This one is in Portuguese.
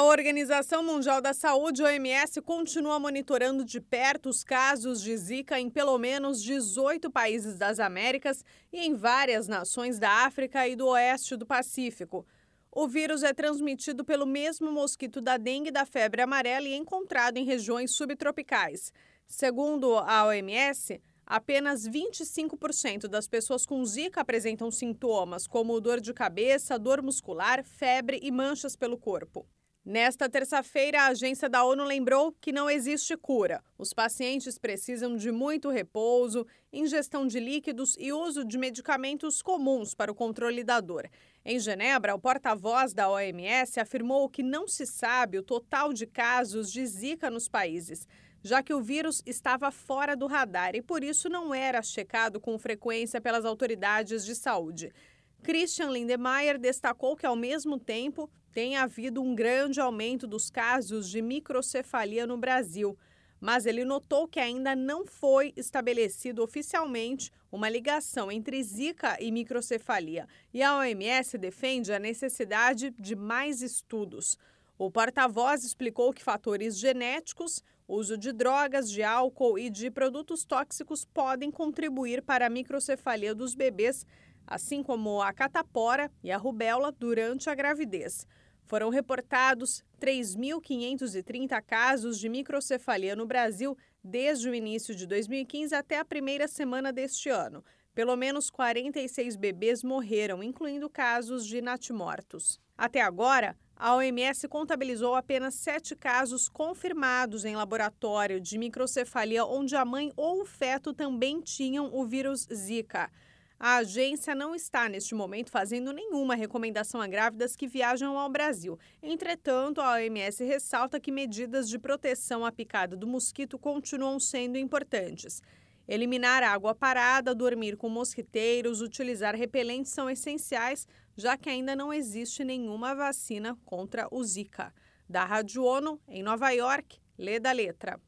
Organização Mundial da Saúde, OMS, continua monitorando de perto os casos de Zika em pelo menos 18 países das Américas e em várias nações da África e do Oeste do Pacífico. O vírus é transmitido pelo mesmo mosquito da dengue e da febre amarela e encontrado em regiões subtropicais. Segundo a OMS, apenas 25% das pessoas com Zika apresentam sintomas, como dor de cabeça, dor muscular, febre e manchas pelo corpo. Nesta terça-feira, a agência da ONU lembrou que não existe cura. Os pacientes precisam de muito repouso, ingestão de líquidos e uso de medicamentos comuns para o controle da dor. Em Genebra, o porta-voz da OMS afirmou que não se sabe o total de casos de Zika nos países, já que o vírus estava fora do radar e por isso não era checado com frequência pelas autoridades de saúde. Christian Lindmeier destacou que, ao mesmo tempo, tem havido um grande aumento dos casos de microcefalia no Brasil, mas ele notou que ainda não foi estabelecido oficialmente uma ligação entre Zika e microcefalia, e a OMS defende a necessidade de mais estudos. O porta-voz explicou que fatores genéticos, uso de drogas, de álcool e de produtos tóxicos podem contribuir para a microcefalia dos bebês, assim como a catapora e a rubéola durante a gravidez. Foram reportados 3.530 casos de microcefalia no Brasil desde o início de 2015 até a primeira semana deste ano. Pelo menos 46 bebês morreram, incluindo casos de natimortos. Até agora, a OMS contabilizou apenas 7 casos confirmados em laboratório de microcefalia onde a mãe ou o feto também tinham o vírus Zika. A agência não está, neste momento, fazendo nenhuma recomendação a grávidas que viajam ao Brasil. Entretanto, a OMS ressalta que medidas de proteção à picada do mosquito continuam sendo importantes. Eliminar água parada, dormir com mosquiteiros, utilizar repelentes são essenciais, já que ainda não existe nenhuma vacina contra o Zika. Da Rádio ONU, em Nova York, Lê da Letra.